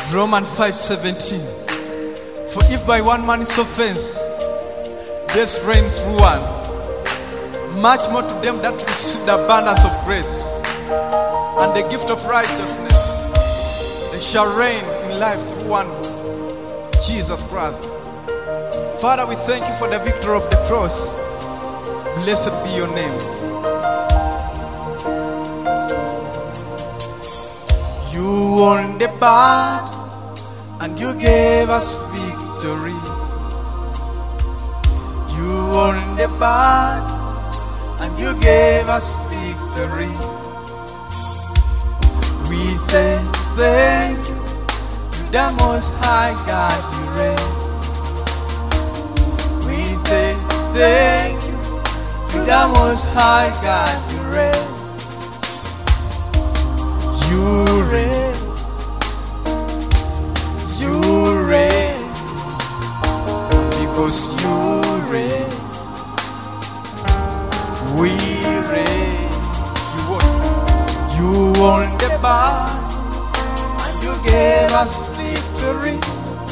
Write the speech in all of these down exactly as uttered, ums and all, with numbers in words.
Romans five seventeen. For if by one man's offense death reigns through one, much more to them that receive the abundance of grace and the gift of righteousness, they shall reign in life through one, Jesus Christ. Father, we thank you for the victory of the cross. Blessed be your name. You won the battle and you gave us victory. You won the battle and you gave us victory. We say thank you to the Most High God, you reign. We say thank you to the Most High God, you reign. You reign. You reign. Because you reign, we reign. You won. You won the battle and you gave us victory.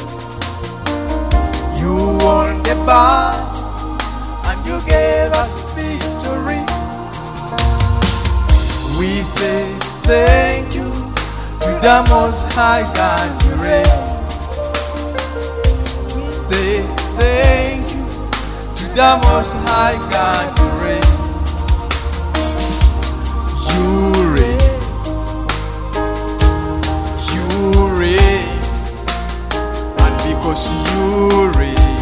You won the battle and you gave us victory. We say thank you to the Most High God, you reign. We say thank you to the Most High God, you reign. You reign. You reign. And because you reign,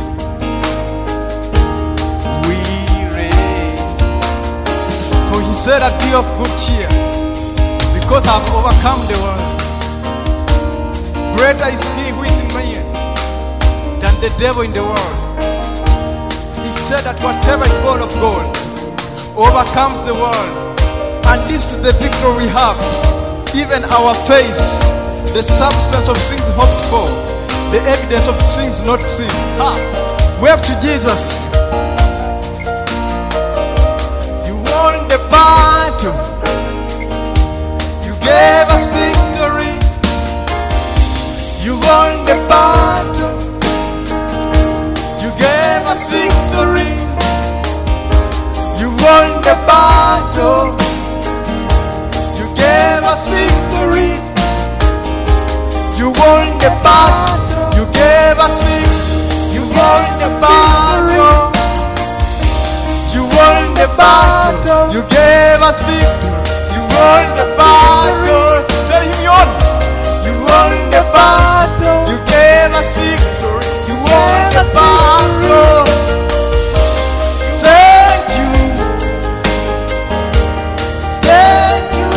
we reign. For he said that be of good cheer, because I have overcome the world. Greater is he who is in me than the devil in the world. He said that whatever is born of God overcomes the world. And this is the victory we have. Even our faith, the substance of things hoped for, the evidence of things not seen. Ah, wave to Jesus. You won the battle. Gave us victory. You won the battle. You gave us victory. You won the battle. You gave us victory. You won the battle. You gave us victory. You won the battle. You won the battle. You gave us victory. You won the battle. Tell him you won. You won the battle. You gave us victory. You won the battle. Thank you. Thank you.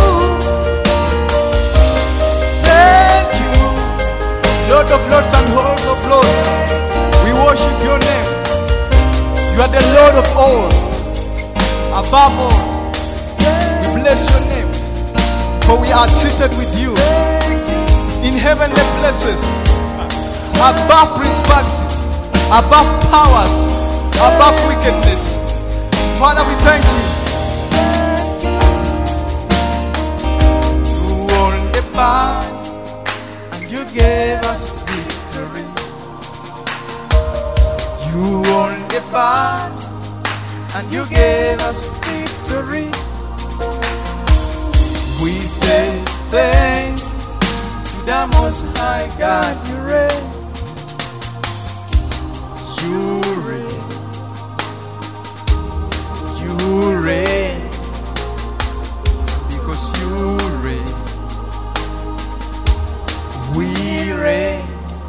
Thank you. Lord of Lords and Lord of Lords, we worship your name. You are the Lord of all. Above all, bless your name, for we are seated with you in heavenly places, above principalities, above powers, above wickedness. Father, we thank you. You won the battle and you gave us victory. You won the battle and you gave us victory. We say thank to the Most High God, you reign. You reign. You reign. Because you reign, we reign.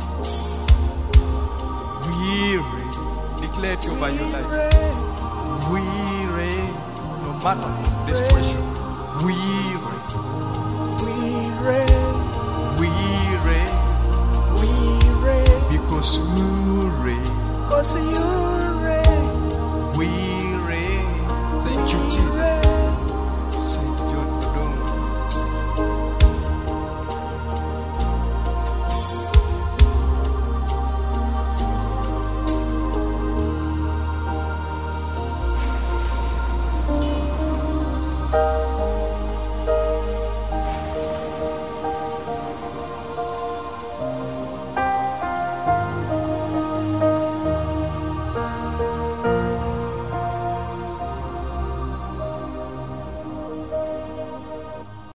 We reign. Declare it over your life. We reign. No matter the situation, we reign.